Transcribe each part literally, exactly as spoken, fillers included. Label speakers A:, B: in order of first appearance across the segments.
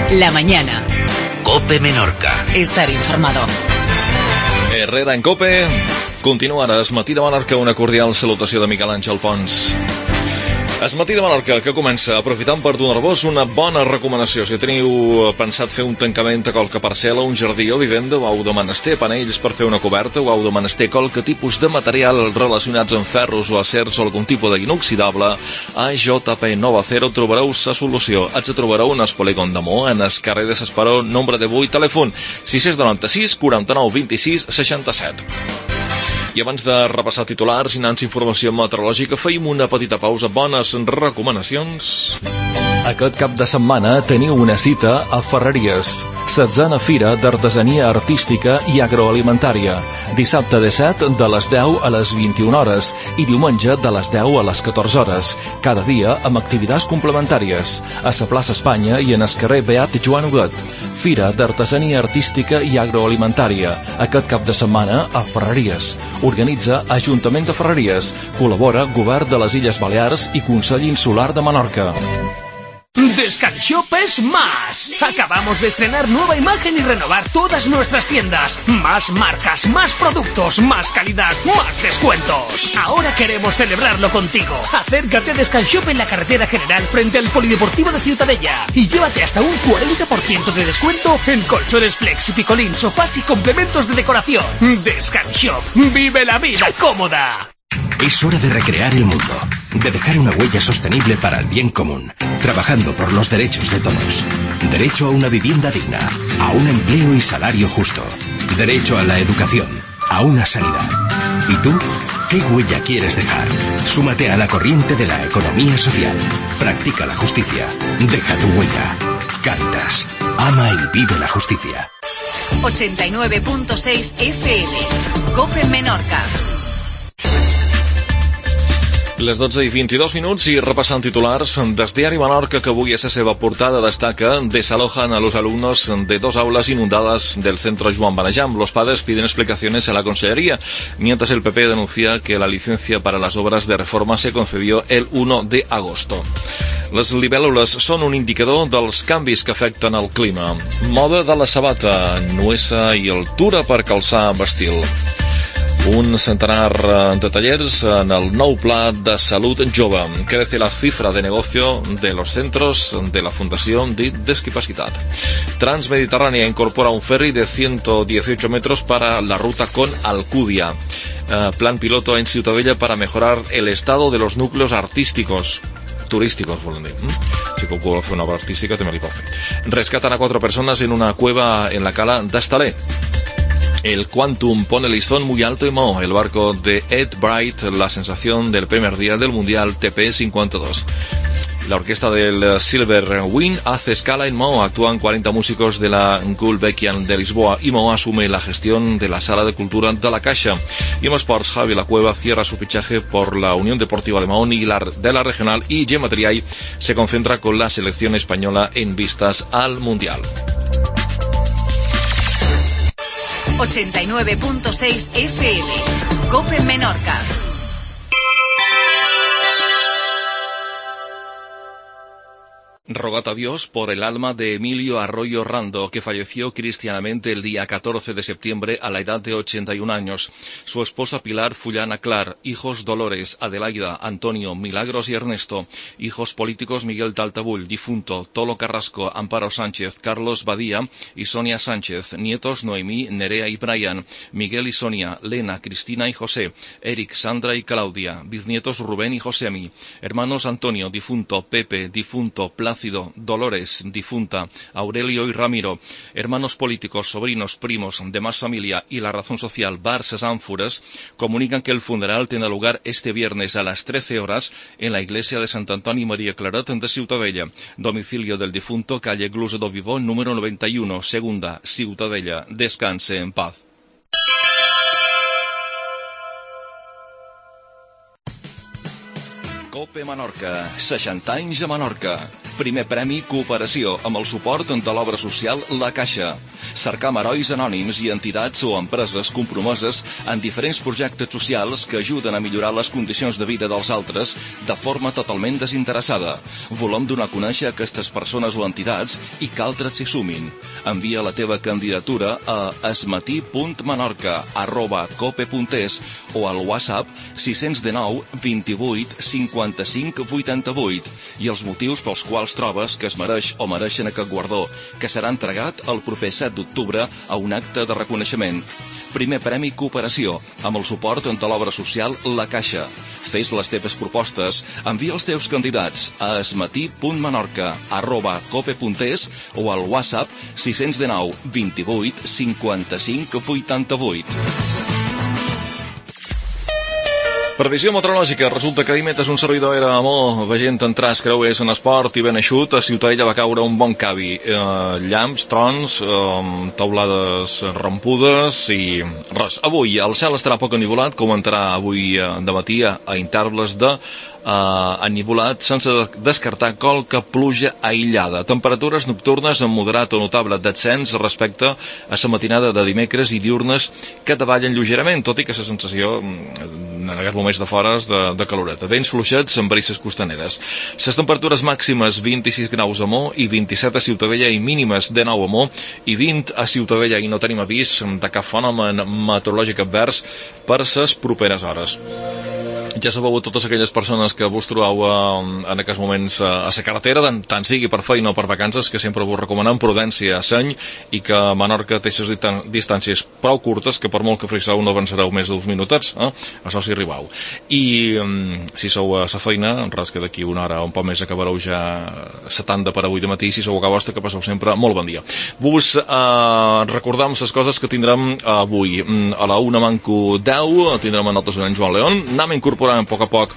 A: La mañana.
B: COPE Menorca.
A: Estar informado.
C: Herrera en COPE. Continua ara Es matí de Menorca, una cordial salutació de Miquel Àngel Pons. Es matí de Menorca, que comença aprofitant per donar-vos una bona recomanació. Si teniu pensat fer un tancament a qualque parcel·la, un jardí o vivenda, o heu de menester panells per fer una coberta, o heu de menester qualque tipus de material relacionats amb ferros o acers o algun tipus d'inoxidable, a J P Nova Cero trobareu la solució. Ens trobareu en el polígon de Mo, en el carrer de S'Esperó, nombre de vuit, telèfon sis nou sis, quaranta-nou, vint-i-sis, seixanta-set. I abans de repassar titulars i nans informació meteorològica, feim una petita pausa. Bones recomanacions. Aquest cap de setmana teniu una cita a Ferreries, setzena Fira d'Artesania Artística i Agroalimentària. Dissabte disset de les deu a les vint-i-una hores i diumenge de les deu a les catorze hores. Cada dia amb activitats complementàries. A la plaça Espanya i en el carrer Beat Joan Huguet. Fira d'Artesania Artística i Agroalimentària. Aquest cap de setmana a Ferreries. Organitza Ajuntament de Ferreries. Col·labora Govern de les Illes Balears i Consell Insular de Menorca.
D: Descanshop es más. Acabamos de estrenar nueva imagen y renovar todas nuestras tiendas. Más marcas, más productos, más calidad, más descuentos. Ahora queremos celebrarlo contigo. Acércate a Descanshop en la carretera general frente al Polideportivo de Ciutadella y llévate hasta un cuarenta por ciento de descuento en colchones flex y picolín, sofás y complementos de decoración. Descanshop. Vive la vida cómoda.
B: Es hora de recrear el mundo, de dejar una huella sostenible para el bien común, trabajando por los derechos de todos. Derecho a una vivienda digna, a un empleo y salario justo. Derecho a la educación, a una sanidad. ¿Y tú? ¿Qué huella quieres dejar? Súmate a la corriente de la economía social. Practica la justicia. Deja tu huella. Cáritas. Ama y vive la justicia.
A: ochenta y nueve punto seis F M. COPE Menorca.
C: Les dotze i vint-i-dos minuts i repassant titulars del diari Menorca, que avui a la seva portada destaca: desalojan a los alumnos de dos aulas inundadas del centro Joan Banejam. Los padres piden explicaciones a la consellería, mientras el P P denuncia que la licencia para las obras de reforma se concedió el uno de agosto. Les libèl·lules són un indicador dels canvis que afecten el clima. Moda de la sabata, nuesa i altura per calçar vestil. Un centenar de tallers en el nou pla de salut jove. Crece la cifra de negocio de los centros de la Fundación de Discapacidad. Transmediterránea incorpora un ferry de ciento dieciocho metros para la ruta con Alcudia. Uh, plan piloto en Ciutadella para mejorar el estado de los núcleos artísticos. Turísticos, volen dir. Si algú vol fer una obra artística, també li pot fer. Rescatan a cuatro personas en una cueva en la cala d'Estalé. El Quantum pone el listón muy alto en Mo. El barco de Ed Bright, la sensación del primer día del Mundial T P cincuenta y dos. La orquesta del Silver Wind hace escala en Mo. Actúan cuarenta músicos de la Gulbenkian de Lisboa y Mo asume la gestión de la Sala de Cultura de la Caixa. Y en Sports, Javi La Cueva cierra su fichaje por la Unión Deportiva de Mahón y la, de la Regional, y Gemma Triay se concentra con la selección española en vistas al Mundial.
A: ochenta y nueve punto seis F M. COPE Menorca.
C: Rogad a Dios por el alma de Emilio Arroyo Rando, que falleció cristianamente el día catorce de septiembre a la edad de ochenta y un años. Su esposa Pilar Fullana Clar, hijos Dolores, Adelaida, Antonio, Milagros y Ernesto, hijos políticos Miguel Taltabull, difunto, Tolo Carrasco, Amparo Sánchez, Carlos Badía y Sonia Sánchez, nietos Noemí, Nerea y Brian, Miguel y Sonia, Lena, Cristina y José, Eric, Sandra y Claudia, bisnietos Rubén y Josemi, hermanos Antonio, difunto, Pepe, difunto, Plácido, Dolores, difunta, Aurelio y Ramiro, hermanos políticos, sobrinos, primos, demás familia y la razón social Bar Ses Ánforas, comunican que el funeral tendrá lugar este viernes a las trece horas en la iglesia de Sant Antoni Maria Claret de Ciutadella. Domicilio del difunto, calle Glusa do Vivó, número noventa y uno, segunda, Ciutadella. Descanse en paz. COPE Menorca, seixanta anys a Menorca.
B: Primer premi Cooperació, amb el suport de l'obra social La Caixa. Cercam herois anònims i entitats o empreses compromeses en diferents projectes socials que ajuden a millorar les condicions de vida dels altres de forma totalment desinteressada. Volem donar a conèixer aquestes persones o entitats i que altres s'hi sumin. Envia la teva candidatura a esmatí punt menorca arroba cope punt es o al WhatsApp sis cents dinou vint-i-vuit cinquanta-cinc vuitanta-vuit i els motius pels quals trobes que es mereix o mereixen aquest guardó, que serà entregat el proper set d'octubre a un acte de reconeixement. Primer premi Cooperació, amb el suport de l'obra social La Caixa. Fes les teves propostes, envia els teus candidats a esmatí punt menorca arroba cope punt es o al WhatsApp sis cents dinou vint-i-vuit cinquanta-cinc vuitanta-vuit.
C: Previsió meteorològica. Resulta que Dimet és un servidor era molt veient entrar creuers en esport i ben eixut. A Ciutadella va caure un bon cavi. Eh, llamps, trons, eh, taulades rampudes i res. Avui el cel estarà poc enivolat, com entrarà avui eh, de matí a, a intervals de Uh, enivolat, sense descartar qualque pluja aïllada. Temperatures nocturnes amb moderat o notable descens respecte a la matinada de dimecres i diurnes que davallen lleugerament, tot i que la sensació en aquests moments de fora és de, de caloreta. Vents fluixets amb brisses costaneres. Les temperatures màximes vint-i-sis graus a Mo i vint-i-set a Ciutadella i mínimes dinou a Mo i vint a Ciutadella, i no tenim avís de cap fenomen meteorològic advers per les properes hores. Ja sabeu, totes aquelles persones que vos trobeu eh, en aquests moments eh, a la carretera, tant sigui per feina o per vacances, que sempre vos recomanem prudència, seny, i que Menorca té aquestes distàncies prou curtes que per molt que frisseu no avançareu més d'uns minutets, eh? Això si arribau. I eh, si sou a la feina, res que d'aquí una hora o un poc més acabareu ja setanta per avui de matí. Si sou a Cabosta, que passeu sempre molt bon dia. Vos eh, recordam les coses que tindrem avui. A la una manco deu tindrem a nosaltres en Joan León. Anem incorporant a poc a poc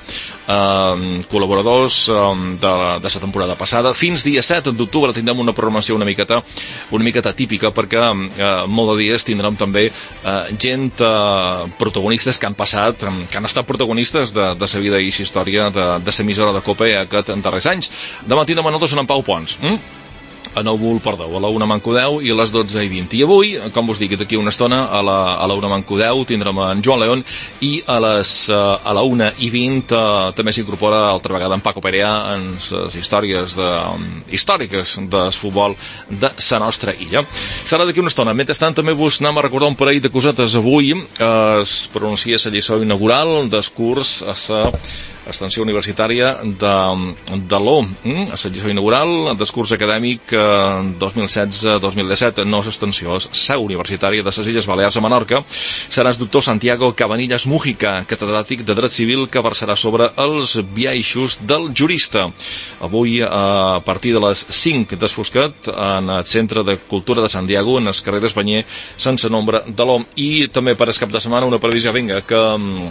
C: eh, col·laboradors eh, de, de la temporada passada. Fins dia set d'octubre tindrem una programació una miqueta, una miqueta típica, perquè eh, molt de dies tindrem també eh, gent, eh, protagonistes que han passat, eh, que han estat protagonistes de, de la vida i la història de, de l'emissora de COPE aquests darrers anys. Demà tindrem a nosaltres en Pau Pons. Mm? A nou Bull, perdó, a la una manco deu i a les dotze i vint. I avui, com us dic, d'aquí una estona, a la, a la una manco deu tindrem en Joan León i a, les, a la una i vint uh, també s'incorpora altra vegada en Paco Perea en les històries de, um, històriques del futbol de la nostra illa. Serà d'aquí una estona. Mentrestant, també vos anem a recordar un parell de cosetes. Avui uh, es pronuncia la lliçó inaugural del curs a la extensió universitària de, de l'O. Mm? A la lliçó inaugural del curs acadèmic dos mil setze dos mil disset, no és extensió, és seu universitària de les Illes Balears a Menorca. Serà el doctor Santiago Cabanillas Mújica, catedràtic de dret civil, que versarà sobre els biaixos del jurista. Avui, a partir de les cinc d'Esfoscat, en el Centre de Cultura de Sant Diego, en el carrer d'Espanyer, sense nombre de l'O. I també per el cap de setmana una previsió, vinga, que...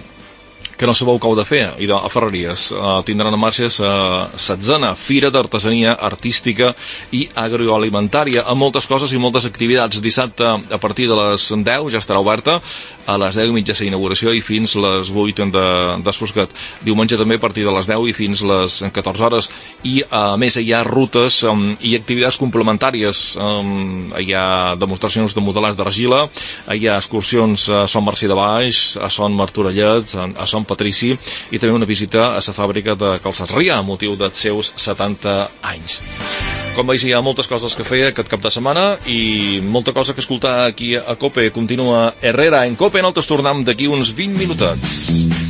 C: que no sabeu què heu de fer, i a Ferreries uh, tindran en marxa la setzena Fira d'Artesania Artística i Agroalimentària, amb moltes coses i moltes activitats. Dissabte a partir de les deu ja estarà oberta, a les deu i mitja la inauguració i fins les vuit d'Esfoscat. Diumenge també a partir de les deu i fins les catorze hores, i a més hi ha rutes um, i activitats complementàries. Um, hi ha demostracions de modelats d'argila, hi ha excursions a Son Mercè de Baix, a Son Martorellet, a Son Patrici, i també una visita a la fàbrica de calçats Ria, a motiu dels seus setanta anys. Com veus, hi ha moltes coses que fer aquest cap de setmana i molta cosa que escoltar aquí a COPE. Continua Herrera en COPE. Nosaltres tornem d'aquí uns vint minutets.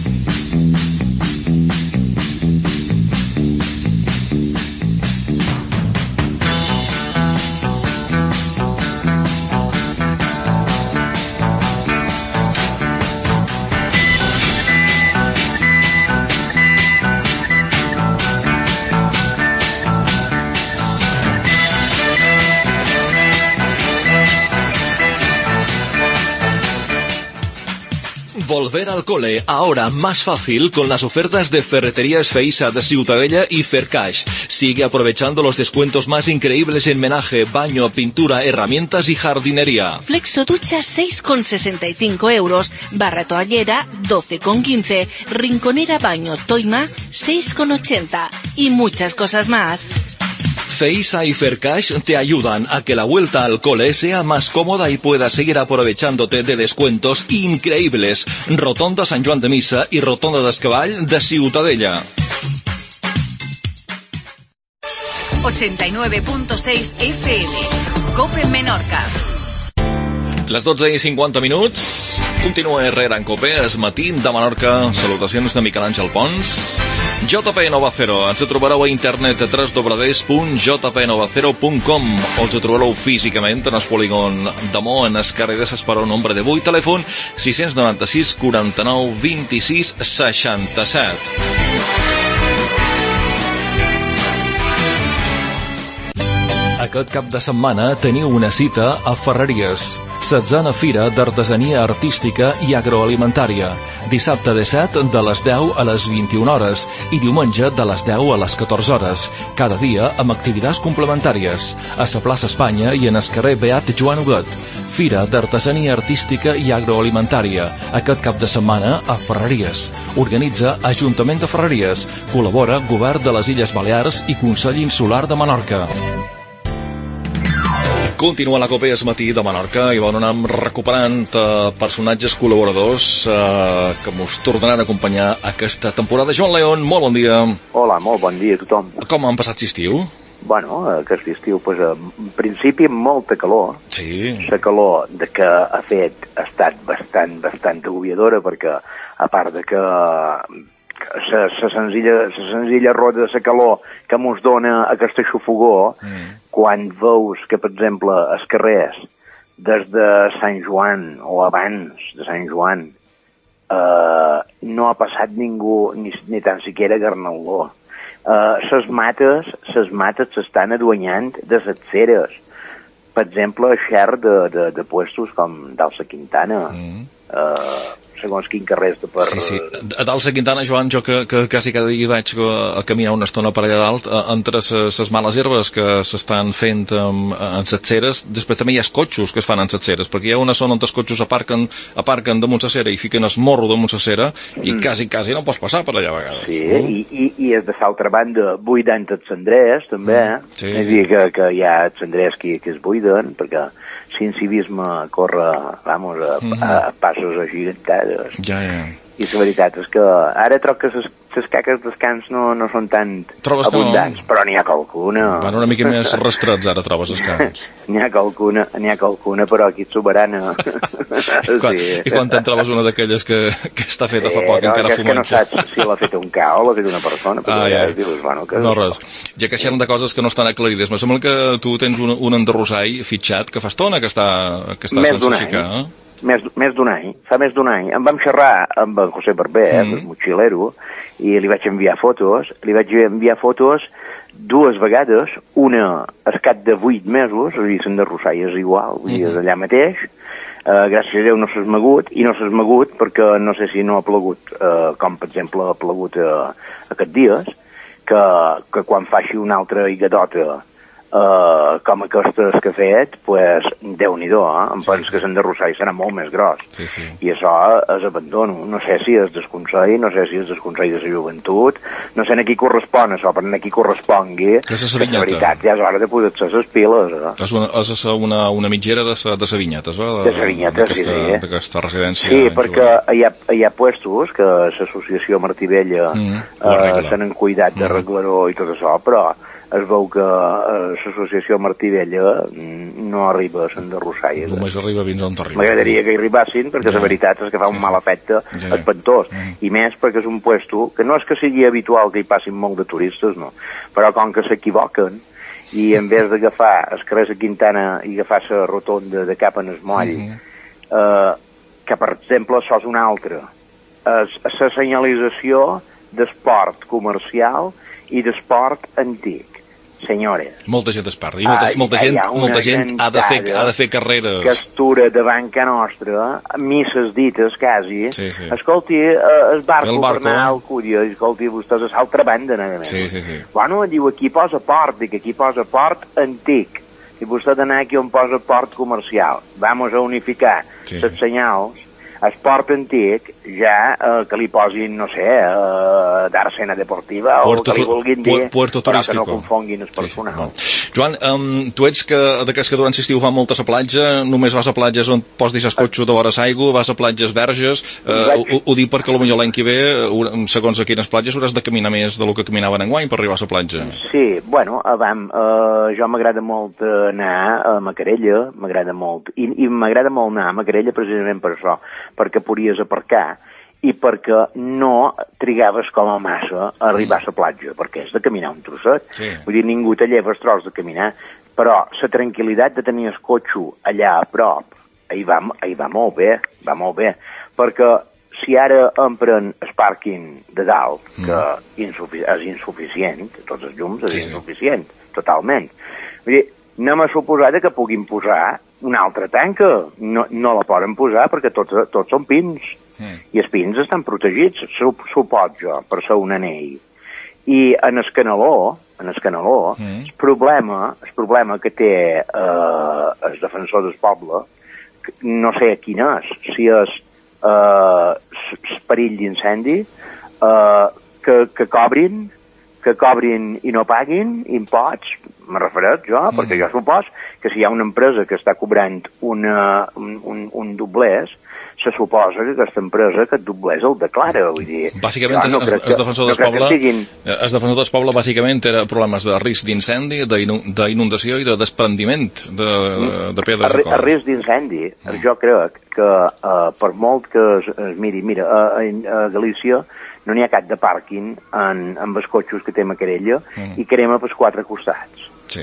C: Volver al cole, ahora más fácil con las ofertas de Ferreterías Feixa de Ciutadella y Fercash. Sigue aprovechando los descuentos más increíbles en menaje, baño, pintura, herramientas y jardinería.
E: Flexo ducha seis con sesenta y cinco euros, barra toallera doce con quince, rinconera baño Toima seis con ochenta y muchas cosas más.
C: F I S A y Fercash te ayudan a que la vuelta al cole sea más cómoda y puedas seguir aprovechándote de descuentos increíbles. Rotonda Sant Joan de Missa y Rotonda d'Escavall de Ciutadella.
A: ochenta y nueve punto seis F M. COPE Menorca.
C: Les dotze i cinquanta minuts. Continua Herrera en COPE, es matí de Menorca. Salutacions de Miquel Àngel Pons. J P Nova Cero. Ens trobareu a internet a w w w punt j p nova cero punt com o ens trobareu físicament en el polígon de Mo, en el carrer de s'Esperó, nombre de vuit, telèfon sis nou sis, quaranta-nou, vint-i-sis, seixanta-set. Aquest cap de setmana teniu una cita a Ferreries, setzena Fira d'Artesania Artística i Agroalimentària. Dissabte disset de les deu a les vint-i-una hores i diumenge de les deu a les catorze hores. Cada dia amb activitats complementàries. A la plaça Espanya i en el carrer Beat Joan Huguet. Fira d'Artesania Artística i Agroalimentària. Aquest cap de setmana a Ferreries. Organitza Ajuntament de Ferreries. Col·labora Govern de les Illes Balears i Consell Insular de Menorca. Continua la COPE es matí de Menorca i van anar recuperant eh, personatges col·laboradors eh, que ens tornaran a acompanyar aquesta temporada. Joan León, molt bon dia.
F: Hola, molt bon dia a tothom.
C: Com han passat l'estiu?
F: Bueno, aquest estiu, pues, en principi amb molta calor.
C: Sí.
F: La calor de que ha fet ha estat bastant, bastant agobiadora, perquè a part de que la senzilla, la senzilla roda de la calor que mos dona aquesta xofogó, mm. quan veus que, per exemple, els carrers des de Sant Joan o abans de Sant Joan eh, no ha passat ningú, ni, ni tan siquiera garnaló. Eh, ses mates, ses mates s'estan aduanyant de les ceres. Per exemple, xer de, de, de puestos com d'Alça Quintana, mm. eh, segons quin carrer de per...
C: Sí, sí. A dalt de Quintana, Joan, jo que, que quasi cada dia vaig a caminar una estona per allà dalt, entre les males herbes que s'estan fent en, en les ceres, després també hi ha els cotxos que es fan en les ceres, perquè hi ha una zona on els cotxos aparquen, aparquen damunt la cera i fiquen el morro damunt la cera i mm. quasi, quasi no pots passar per allà a vegades.
F: Sí, no? i, i, i és de l'altra banda buidant els cendrers, també, mm. sí, és a dir, que, que hi ha cendrers que, que es buiden, perquè l'incivisme corre, vamos, a, mm. a, a passos agigantades.
C: Ja, ja.
F: I la veritat és que ara trobo que les caques dels camps no, no són tan
C: trobes
F: abundants,
C: no?
F: Però n'hi ha qualcuna.
C: Van una mica més rastrats ara, trobes els camps.
F: N'hi ha qualcuna, n'hi ha qualcuna, però aquí és soberana.
C: Quan, sí. I quan te'n trobes una d'aquelles que, que està feta fa poc,
F: eh, no,
C: encara
F: fumant?
C: Que
F: no saps si l'ha fet un ca o l'ha fet una persona, però ah, ja, ja. Dius, bueno, que...
C: No, res. Ja que xerren de coses que no estan aclarides, me sembla que tu tens un, un enderrossall fitxat que fa estona que està, que està sense aixecar, eh?
F: Més, més d'un any, fa més d'un any. Em vam xerrar amb en José Barber, mm. el motxilero, i li vaig enviar fotos, li vaig enviar fotos dues vegades, una al cap de vuit mesos, és a dir, l'enderrossall és igual, vull dir, és allà mateix, uh, gràcies a Déu no s'ha esmagut, i no s'ha esmagut perquè no sé si no ha plegut, uh, com per exemple ha plegut uh, aquests dies, que, que quan faci una altra higadota Uh, com aquestes que ha fet, pues, Déu-n'hi-do, eh? Em sí, penso sí. que l'enderrossall serà molt més gros.
C: Sí, sí.
F: I això és abandono. No sé si és desconsell, no sé si és desconsell de la joventut, no sé a qui correspon això, però a qui correspongui,
C: que és
F: la veritat ja és hora de posar-se les piles. Eh?
C: És una, és una, una mitgera de sa, de sa vinyeta, de,
F: de sa vinyeta, sí, sí.
C: D'aquesta residència.
F: Sí, perquè hi ha, hi ha puestos que l'associació Martí Vella mm, uh, se n'han cuidat de reglaró i tot això, però es veu que uh, l'associació Martí Vella no arriba a l'enderrossall.
C: Només arriba fins on t'arriba.
F: M'agradaria que hi arribassin, perquè ja. La veritat és que fa un mal efecte ja. Espantós. Mm. I més perquè és un puesto que no és que sigui habitual que hi passin molt de turistes, no. Però com que s'equivoquen, i en vez d'agafar el carrer de Quintana i agafar la rotonda de cap en el moll, mm -hmm. eh, que per exemple això és una altra. La senyalització d'esport comercial i d'esport antic. Senyores.
C: Molta gent es parla, i molta, ah, molta, gent, molta gent ha de, fer, ha de fer carreres.
F: Que es tura davant ca nostra, misses dites quasi,
C: sí, sí.
F: Escolti, eh, el barco, el barco per anar al Cúria, escolti, vostès a l'altra banda, nada més.
C: Sí, sí, sí.
F: Bueno, diu, aquí posa port, dic, aquí posa port antic, i vostè ha d'anar aquí on posa port comercial. Vamos a unificar sí, les sí. senyals, esport antic, ja eh, que li posin, no sé, eh, d'Arsena Deportiva
C: Puerto,
F: o que li vulguin dir,
C: Puerto
F: però que
C: Turístico.
F: no confonguin el personal.
C: Sí, Joan, um, tu ets que, d'aquests que durant l'estiu van moltes a platja, només vas a platges on pots deixar el cotxe de vores aigua, vas a platges verges, uh, ho, ho dic perquè potser l'any que ve, segons a quines platges, hauràs de caminar més del que caminaven enguany per arribar a la platja.
F: Sí, bueno, vam, uh, jo m'agrada molt anar a Macarella, m'agrada molt, i, i m'agrada molt anar a Macarella precisament per això, perquè podies aparcar i perquè no trigaves com a massa a arribar a la platja, perquè és de caminar un trosset. Sí. Vull dir, ningú te lleva els tros de caminar, però la tranquil·litat de tenir el cotxe allà a prop, ahir va, ahir va molt bé, va molt bé, perquè si ara empren el pàrquing de dalt, que mm. insufic és insuficient, tots els llums és sí, insuficient, sí. totalment. Vull dir, anem a suposar que puguin posar una altra tanca. No, no la poden posar perquè tots, tots són pins. Mm. I els pins estan protegits, supot jo, per ser un anell. I en el canaló, en el canaló, mm. el, problema, el problema que té eh, el defensor del poble, no sé quin és, si és eh, el perill d'incendi, eh, que, que cobrin, que cobrin i no paguin imposts, m'he referit jo, mm. perquè jo supos que si hi ha una empresa que està cobrant una, un, un, un doblers, se suposa que aquesta empresa que et doblers el declara, vull dir...
C: Bàsicament, no es, es, defensor del poble, siguin... el defensor del poble bàsicament era problemes de risc d'incendi, d'inundació i de desprendiment de, de, de pedres.
F: El, el risc d'incendi, mm. jo crec que uh, per molt que es, es miri, mira, a, a Galícia no n'hi ha cap de pàrquing en, en els cotxos que té Macarella mm. i crema pels quatre costats.
C: Sí.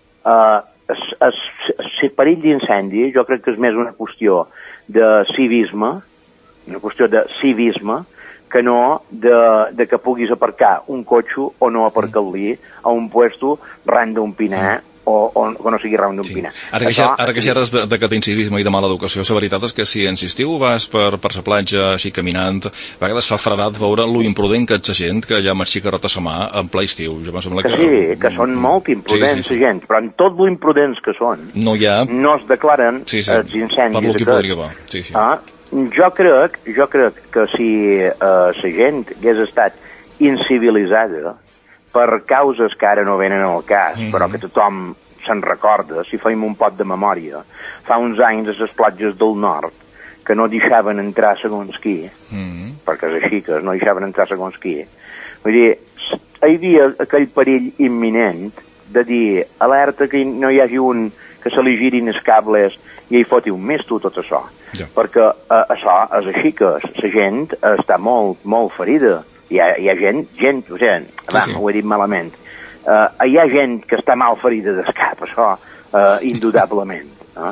F: Uh, es, es, es, perill d'incendi jo crec que és més una qüestió de civisme, una qüestió de civisme, que no de, de que puguis aparcar un cotxe o no aparcar-li a un puesto ran d'un pinar o, o que no sigui ran d'un
C: sí.
F: pinar.
C: Ara que, Això, ara que xerres de, de catecivisme i de mala educació, la veritat és que si en estiu vas per, per la platja així caminant, a vegades fa fredat veure lo imprudent que ets la gent que ja m'aixeca rota a mà en ple estiu. Jo que,
F: que sí, que són molt imprudents sí, sí, sí. gent, però en tot lo imprudents que són
C: no, ha...
F: no es declaren
C: sí, sí.
F: els incendis.
C: Per lo que podria va. Sí, sí.
F: Ah, jo crec, jo crec que si eh, la gent hagués estat incivilitzada per causes que ara no venen al cas, mm -hmm. però que tothom se'n recorda, si feim un pot de memòria, fa uns anys a les platges del nord que no deixaven entrar segons qui, mm -hmm. perquè és així que no deixaven entrar segons qui. Vull dir, hi havia aquell perill imminent de dir, alerta que no hi hagi un que se li girin els cables i hi foti un misto tot això. Ja. Perquè eh, això és així que la gent està molt, molt ferida. Hi ha, hi ha gent, gent, o sigui, sí, sí. ho he dit malament, uh, hi ha gent que està mal ferida del cap, això, uh, indudablement. Uh?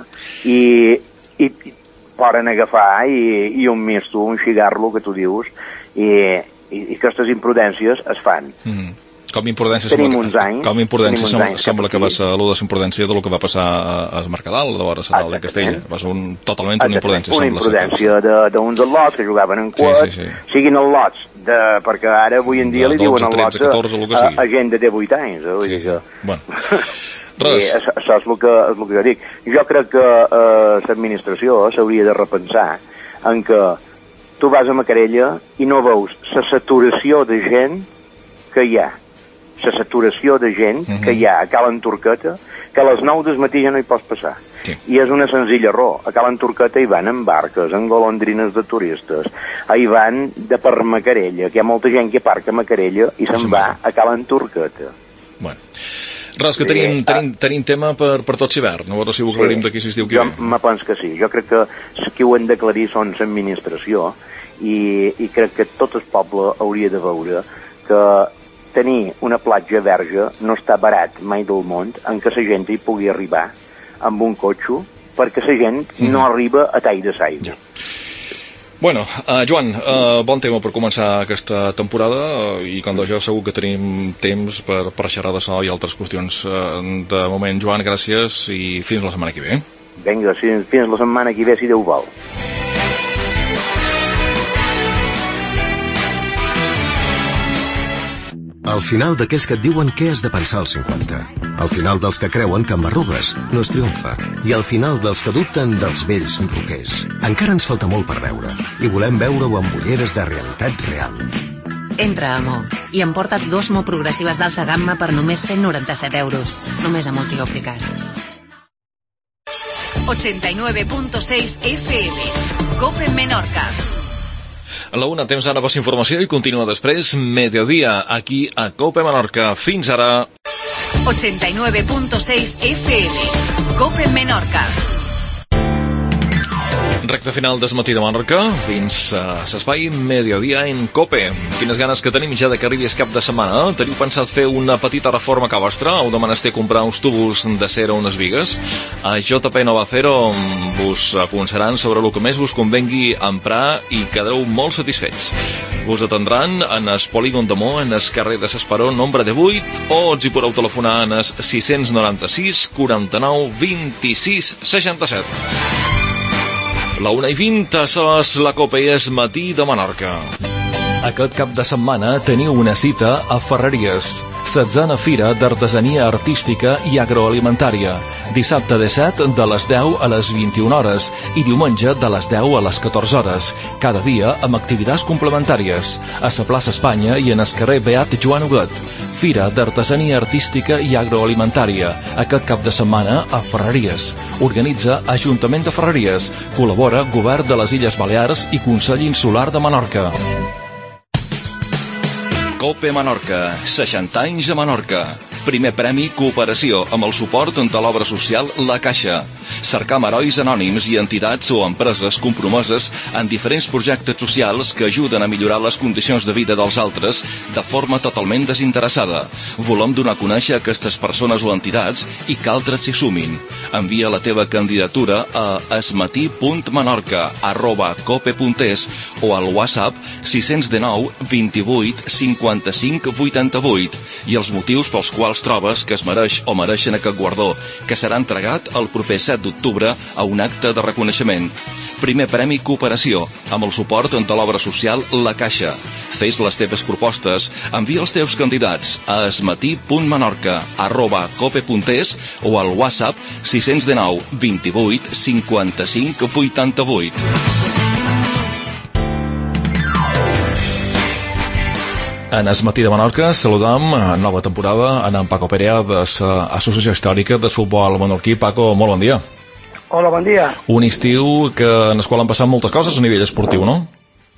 F: I, i, i poden agafar i, i un misto, un cigarro, que tu dius, i, i, i aquestes imprudències es fan.
C: Mm. Com imprudència
F: tenim
C: sembla,
F: uns anys,
C: com imprudència sembla,
F: anys
C: sembla que va ser l'u de la imprudència del que va passar a, a Mercadal, de vora Sadal de Castella. Va ser un, totalment una imprudència.
F: Una imprudència d'uns al·lots que jugaven en quad, sí, sí, sí. siguin al·lots, de, perquè ara avui en dia de li diuen al·lots a, a gent de té vuit anys. Eh?
C: Sí, sí. Bueno.
F: Res. I això, això és el que, és el que jo dic. Jo crec que eh, l'administració s'hauria de repensar en que tu vas a Macarella i no veus la saturació de gent que hi ha. La saturació de gent uh -huh. que hi ha a Cala Turqueta, que a les nou del matí ja no hi pots passar. Sí. I és una senzilla raó. A Cala Turqueta hi van en barques, en golondrines de turistes, hi van de per Macarella, que hi ha molta gent que aparca a Macarella i se'n va a Cala Turqueta.
C: Bueno. Res, que tenim, tenim, tenim tema per, per tot l'hivern. A veure si ho aclarim sí. d'aquí si estiu que
F: jo
C: ve.
F: Jo me penso que sí. Jo crec que qui ho han d'aclarir són l'administració i, i crec que tot el poble hauria de veure que tenir una platja verge no està barat mai del món en què la gent hi pugui arribar amb un cotxe perquè la gent mm. no arriba a tall de l'aigua. Ja.
C: Bueno, uh, Joan, uh, bon tema per començar aquesta temporada uh, i com jo segur que tenim temps per, per xerrar de so i altres qüestions. Uh, de moment, Joan, gràcies i fins la setmana que ve.
F: Vinga, fins, fins la setmana que ve, si Déu vol.
G: Al final d'aquells que et diuen què has de pensar als cinquanta. Al final dels que creuen que amb arrugues no es triomfa. I al final dels que dubten dels vells roquers. Encara ens falta molt per veure. I volem veure-ho amb ulleres de realitat real.
H: Entra a Mo i emporta't dos Mo progressives d'alta gamma per només cent noranta-set euros. Només a Multiòptiques.
A: ochenta y nueve punto seis F M. COPE Menorca.
C: A la una, temps ara per informació i continua després Mediodía, aquí a COPE Menorca. Fins ara.
A: ochenta y nueve punto seis F M. COPE Menorca.
C: Recte final del matí de Menorca, fins a l'espai Mediodía en COPE. Quines ganes que tenim ja de que arribi el cap de setmana. Teniu pensat fer una petita reforma a casa vostra o de menester comprar uns tubos d'acer o unes vigues? A J P Nova Cero vos aconsellaran sobre el que més vos convengui emprar i quedareu molt satisfets. Us atendran en el polígon de Mo, en el carrer de s'Esperó, nombre de vuit, o els hi podeu telefonar en el sis nou sis, quaranta-nou, vint-i-sis, seixanta-set. La una i vint, això és la COPE i és matí de Menorca. Aquest cap de setmana teniu una cita a Ferreries, setzena Fira d'Artesania Artística i Agroalimentària. Dissabte disset de les deu a les vint-i-una hores i diumenge de les deu a les catorze hores. Cada dia amb activitats complementàries. A la plaça Espanya i en el carrer Beat Joan Huguet. Fira d'Artesania Artística i Agroalimentària. Aquest cap de setmana a Ferreries. Organitza Ajuntament de Ferreries. Col·labora Govern de les Illes Balears i Consell Insular de Menorca. COPE Menorca, seixanta anys a Menorca. Primer premi Cooperació amb el suport de l'obra social La Caixa. Cercam herois anònims i entitats o empreses compromeses en diferents projectes socials que ajuden a millorar les condicions de vida dels altres de forma totalment desinteressada. Volem donar a conèixer aquestes persones o entitats i que altres s'hi sumin. Envia la teva candidatura a esmatí.menorca arroba cope.es o al WhatsApp sis zero nou, vint-i-vuit, cinquanta-cinc, vuitanta-vuit i els motius pels quals trobes que es mereix o mereixen aquest guardó, que serà entregat el proper set d'octubre a un acte de reconeixement. Primer premi Cooperació, amb el suport de l'obra social La Caixa. Fes les teves propostes, envia els teus candidats a esmatí.menorca arroba cope.es o al WhatsApp sis zero nou, vint-i-vuit, cinquanta-cinc, vuitanta-vuit. En el matí de Menorca saludam en nova temporada en en Paco Perea de l'Associació Històrica del Futbol Menorquí. Paco, molt bon dia.
I: Hola, bon dia.
C: Un estiu que, en el qual han passat moltes coses a nivell esportiu, no?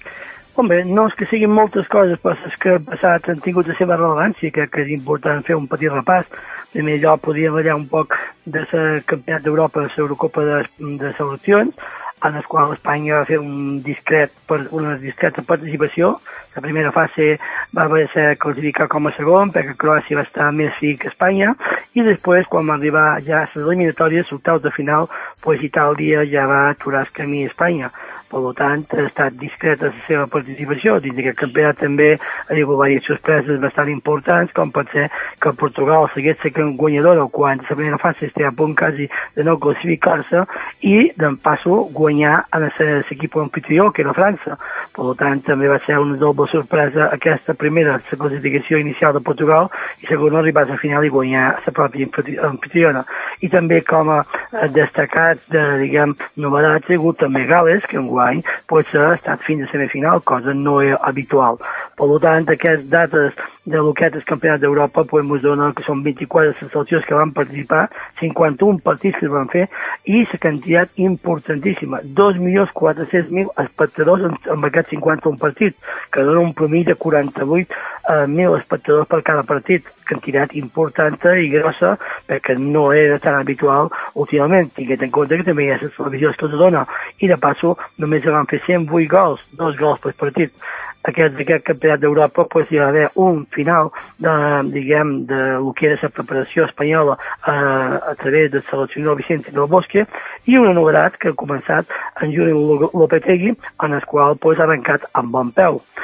I: Home, no és que siguin moltes coses, però és que passat han tingut la seva rellevància, que, que és important fer un petit repàs. En primer lloc, podríem veure un poc de la Campionat d'Europa, de l'Eurocopa de, de seleccions, en el qual Espanya va fer un discret, una discreta participació. La primera fase va ser classificar com a segon, perquè Croàcia va estar més fi que Espanya, i després, quan va arribar ja a les eliminatòries, resultat de final, pues Itàlia ja va aturar el camí a Espanya. Per tant, ha estat discreta la seva participació. Dins d'aquest campionat també ha hagut diverses sorpreses bastant importants, com pot ser que Portugal segueix sent guanyadora quan la primera fase estigui a punt quasi de no classificar-se i, d'en passo, guanyar a l'equip anfitrió, que era França. Per tant, també va ser una doble sorpresa aquesta primera, la classificació inicial de Portugal, i segon arribar a la final i guanyar la pròpia anfitriona. I també com a destacat de, diguem, novetats, ha hagut també Gales, que enguany pot ser ha estat fins a semifinal, cosa no habitual. Per tant, aquestes dates de lo que és el Campionat d'Europa pues, ens donen que són vint-i-quatre seleccions que van participar, cinquanta-un partits que es van fer i la quantitat importantíssima, dos milions quatre-cents mil espectadors en, en aquests cinquanta-un partits, que donen un promís de quaranta-vuit mil espectadors per cada partit, quantitat important i grossa, perquè no era tan habitual últimament, tinguent en compte que també hi ha les televisions que es dona, i de passo només van fer cent vuit gols, dos gols per partit. Aquest, aquest campionat d'Europa pues, hi va haver un final de, diguem, de lo que era la preparació espanyola a, a través del seleccionador Vicente del Bosque i una novetat que ha començat en Juli Lopetegui, en el qual pues, ha arrencat amb bon peu.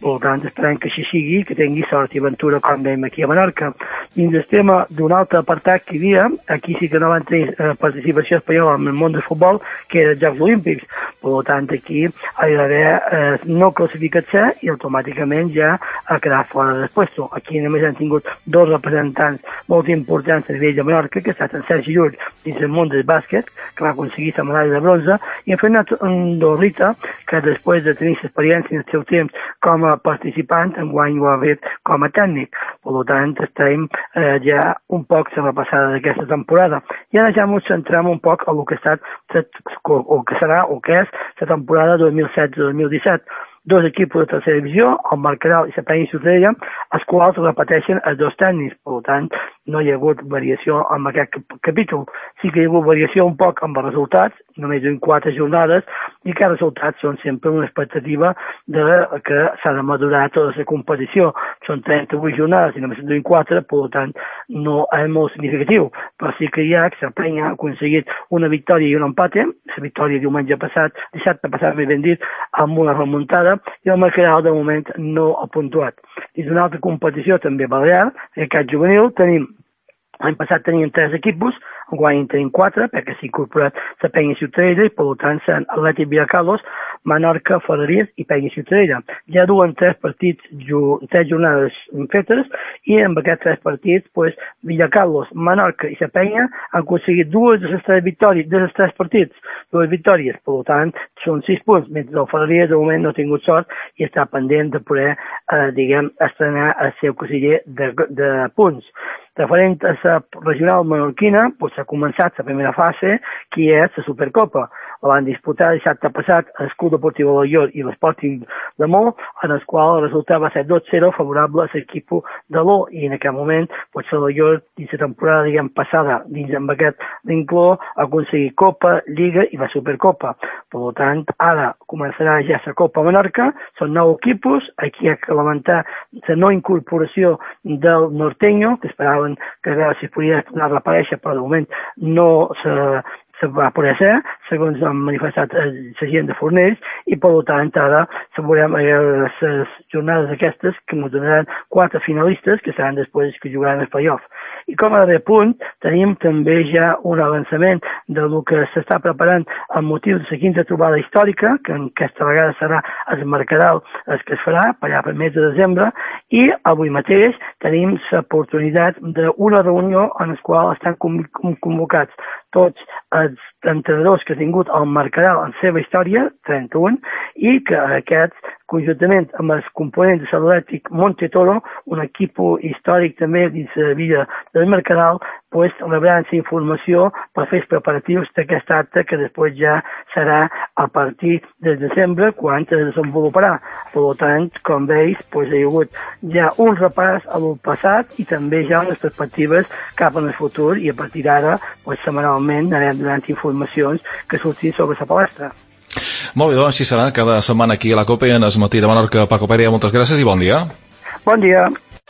I: Per tant, esperem que així sigui, que tingui sort i aventura com veiem aquí a Menorca. Dins el tema d'un altre apartat que hi havia, aquí sí que no van tenir eh, participació espanyola en el món del futbol, que era els Jocs Olímpics. Per tant, aquí ha d'haver eh, no classificat-se i automàticament ja ha quedat fora del puesto. Aquí només han tingut dos representants molt importants a nivell de Menorca, que ha estat en Sergi Llull dins el món del bàsquet, que va aconseguir la medalla de bronze, i en Fernando Dorrita, que després de tenir l'experiència en el seu temps com a participant, enguany ho ha fet com a tècnic. Per tant, estem eh, ja un poc a la passada d'aquesta temporada. I ara ja ens centrem un poc en el que ha estat, o que serà, o que és, la temporada dos mil setze dos mil disset. Dos equips de tercera divisió, el Mercadal i la Penya Ciutadella, els quals repeteixen els dos tècnics. Per tant, no hi ha hagut variació en aquest capítol. Sí que hi ha hagut variació un poc amb els resultats, només en quatre jornades, i que els resultats són sempre una expectativa de que s'ha de madurar tota la competició. Són trenta-vuit jornades i només en duim quatre, per tant, no és molt significatiu. Però sí que hi ha que la Penya ha aconseguit una victòria i un empate, la victòria diumenge passat, dissabte passat, m'he ben dit, amb una remuntada, i el Mercadal de moment no ha puntuat. Dins d'una altra competició també balear, en aquest juvenil, tenim, l'any passat tenien tres equipos, enguany en tenim quatre, perquè s'ha incorporat la Penya Ciutadella, i per tant són Atlètic Vilacarlos, Menorca, Ferreries i Penya Ciutadella. Ja duen tres partits, tres jornades fetes, i amb aquests tres partits, pues, Vilacarlos, Menorca i la Penya han aconseguit dues de les tres victòries, de les tres partits, dues victòries, per tant, són sis punts, mentre el Ferreries de moment no ha tingut sort i està pendent de poder, eh, diguem, estrenar el seu casiller de, de punts. Referent a la regional menorquina, pues, s'ha començat la primera fase, que és la Supercopa. La van disputar dissabte passat l'Escut Deportiu de l'Ollor i l'Sporting de Mó, en el qual el resultat va ser dos zero favorable a l'equip de l'O, i en aquest moment, pues, l'Ollor, dins la temporada, diguem, passada, dins amb aquest vincló, ha aconseguit Copa, Lliga i la Supercopa. Per tant, ara començarà ja la Copa Menorca, són nou equipos, aquí hi ha que lamentar la no incorporació del Norteño, que esperaven que si podia tornar a reaparèixer, però de moment no se, se va poder ser, segons han manifestat la gent de Fornells, i per tant ara veurem les jornades aquestes que ens donaran quatre finalistes que seran després que jugaran el play-off. I com a darrer punt tenim també ja un avançament del que s'està preparant amb motiu de la quinta trobada històrica, que aquesta vegada serà el Mercadal el que es farà per allà per mes de desembre, i avui mateix tenim l'oportunitat d'una reunió en la qual estan convocats tots els entrenadors que ha tingut el Mercadal en la seva història, trenta-un, i que aquests, conjuntament amb els components de l'Atlètic Montetoro, un equip històric també dins la vida del Mercadal, pues, rebran la informació per fer els preparatius d'aquest acte que després ja serà a partir de desembre quan es desenvoluparà. Per tant, com veus, pues, hi ha hagut ja un repàs a l'any passat i també ja unes perspectives cap en el futur, i a partir d'ara, pues, setmanalment anarem donant informacions que sortin sobre la palestra.
C: Molt bé, doncs així serà cada setmana aquí a la COPE en el matí de Menorca. Paco Perea, moltes gràcies i bon dia.
I: Bon dia.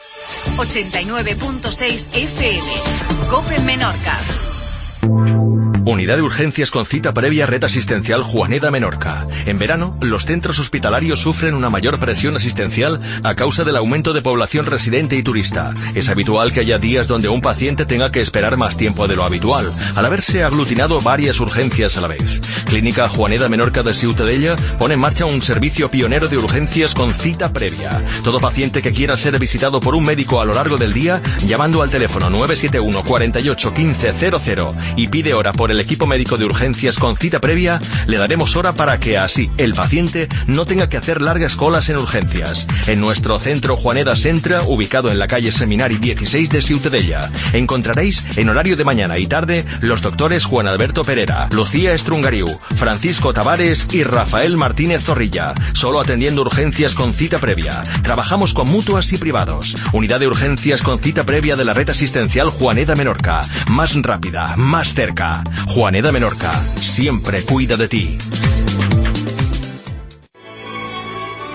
A: ochenta y nueve punto seis F M. COPE Menorca.
B: Unidad de urgencias con cita previa Red Asistencial Juaneda Menorca. En verano, los centros hospitalarios sufren una mayor presión asistencial a causa del aumento de población residente y turista. Es habitual que haya días donde un paciente tenga que esperar más tiempo de lo habitual, al haberse aglutinado varias urgencias a la vez. Clínica Juaneda Menorca de Ciutadella pone en marcha un servicio pionero de urgencias con cita previa. Todo paciente que quiera ser visitado por un médico a lo largo del día, llamando al teléfono nueve siete uno, cuarenta y ocho, quince cero cero y pide hora por el equipo médico de urgencias con cita previa, le daremos hora para que así el paciente no tenga que hacer largas colas en urgencias. En nuestro centro Juaneda Centra, ubicado en la calle Seminari dieciséis de Ciutadella, encontraréis en horario de mañana y tarde los doctores Juan Alberto Pereira, Lucía Estrungariu, Francisco Tavares y Rafael Martínez Zorrilla, solo atendiendo urgencias con cita previa. Trabajamos con mutuas y privados. Unidad de urgencias con cita previa de la red asistencial Juaneda Menorca. Más rápida, más cerca. Juaneda Menorca, siempre cuida de ti.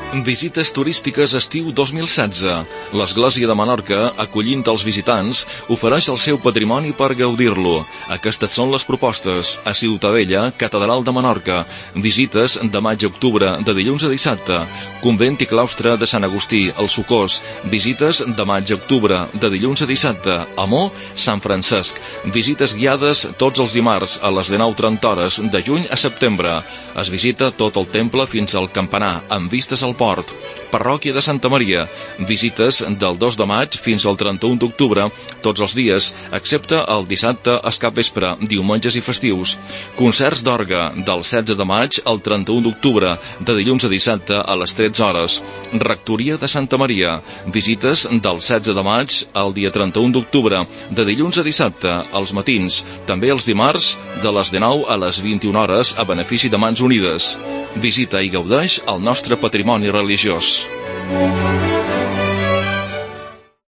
C: Visites turístiques estiu dos mil setze. L'Església de Menorca, acollint els visitants, ofereix el seu patrimoni per gaudir-lo. Aquestes són les propostes. A Ciutadella, Catedral de Menorca. Visites de maig a octubre, de dilluns a dissabte. Convent i claustre de Sant Agustí, al Socors. Visites de maig a octubre, de dilluns a dissabte. Amó, Sant Francesc. Visites guiades tots els dimarts a les dinou trenta hores, de juny a setembre. Es visita tot el temple fins al campanar, amb vistes al port. Parròquia de Santa Maria. Visites del dos de maig fins al trenta-u d'octubre, tots els dies, excepte el dissabte a capvespre, diumenges i festius. Concerts d'orgue, del setze de maig al trenta-u d'octubre, de dilluns a dissabte a les tretze hores. Rectoria de Santa Maria. Visites del setze de maig al dia trenta-u d'octubre, de dilluns a dissabte, als matins, també els dimarts, de les dinou a les vint-i-una hores, a benefici de Mans Unides. Visita i gaudeix el nostre patrimoni religiós.